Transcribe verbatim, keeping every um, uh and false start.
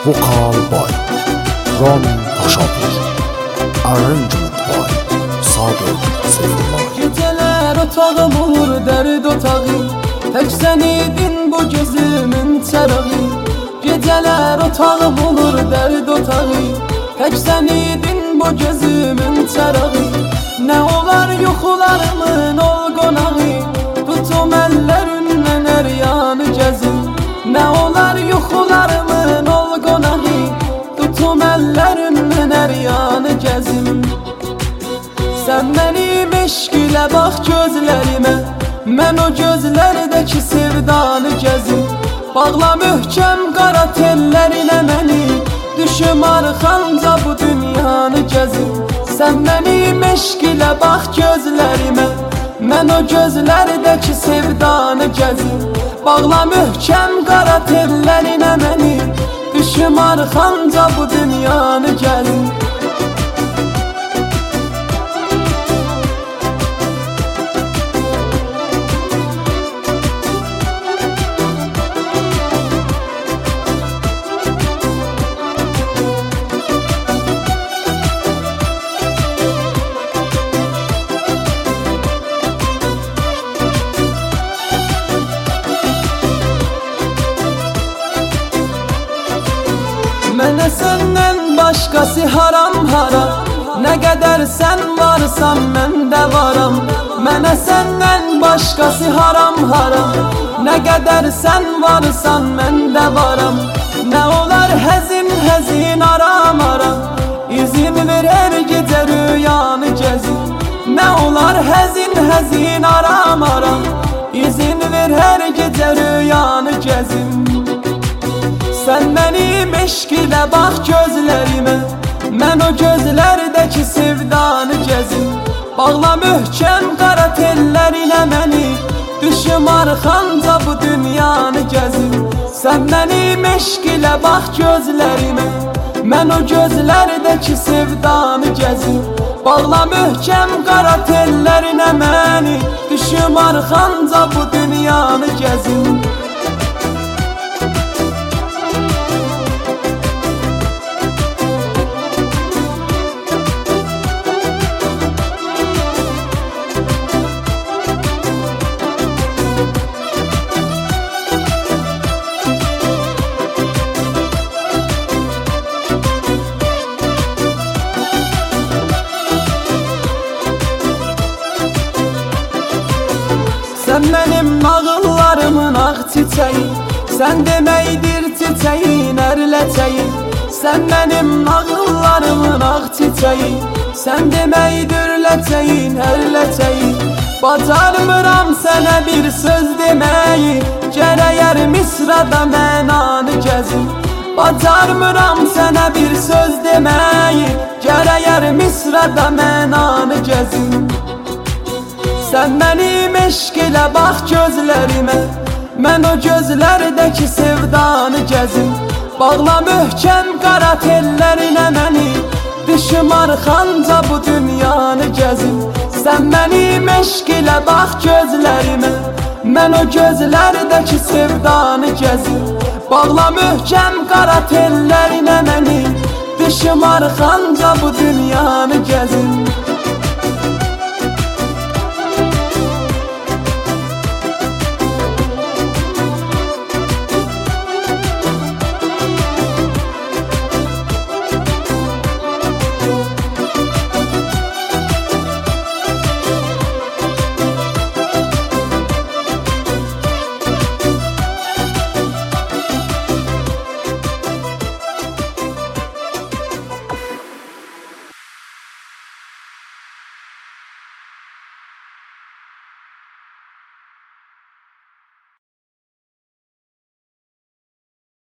Vocal by Ramin Paşapur. Arrangement by Sadık Seyfullah. Geceler otağım olur derd otağı, tek sen idin bu gözümün çerağı. Geceler otağım olur derd otağı, tek sen idin bu gözümün çerağı. Ne olar yuxularımın ol qonağı, tutum ellerinden her yanı gezim. Ne olar yuxularımın ol qonağı, tutum ellerinden her yanı gezim. Sen benim eşq ilə bax gözlərimə, mən o gözlərdəki sevdanı gəzim. Bağla möhkəm qara tellərinə məni, düşüm arxanca bu dünyanı gəzim. Sən benim eşq ilə bax gözlərimə, mən o gözlərdəki sevdanı gəzim. Bağla möhkəm qara tellərinə məni, düşüm arxanca bu dünyanı gəzim. Mənə səndən başqası haram haram, nə qədər sən varsan məndə varam. Mənə səndən başqası haram haram, nə qədər sən varsan məndə varam. Nə olar həzin həzin aram aram, izin ver hər gecə rüyanı gəzim. Nə olar həzin həzin aram aram, izin ver hər gecə rüyanı gəzim. Sən mənim eşq ilə bax gözlərimə, mən o gözlərdəki sevdanı gəzim. Bağla möhkəm qara tellərinə məni, düşüm arxanca bu dünyanı gəzim. Sən mənim eşq ilə bax gözlərimə, mən o gözlərdəki sevdanı gəzim. Bağla möhkəm qara tellərinə məni, düşüm arxanca bu dünyanı gəzim. Sən mənim nağıllarımın ağ çiçəyi, sən deməkdir çiçəyin ərləçəyi. Sən mənim nağıllarımın ağ çiçəyi, sən deməkdir ləçəyin ərləçəyi. Bacarmıram sənə bir söz deməyi, gərəyər misrada mənanı gəzim. Bacarmıram sənə bir söz deməyi, gərəyər misrada mənanı gəzim. Sən mənim eşq ilə bax gözlərimə, mən o gözlərdəki sevdanı gəzim. Bağla möhkəm qara tellərinə məni, düşüm arxanca bu dünyanı gəzim. Sən mənim eşq ilə bax gözlərimə, mən o gözlərdəki sevdanı gəzim. Bağla möhkəm qara tellərinə məni, düşüm arxanca bu dünyanı gəzim.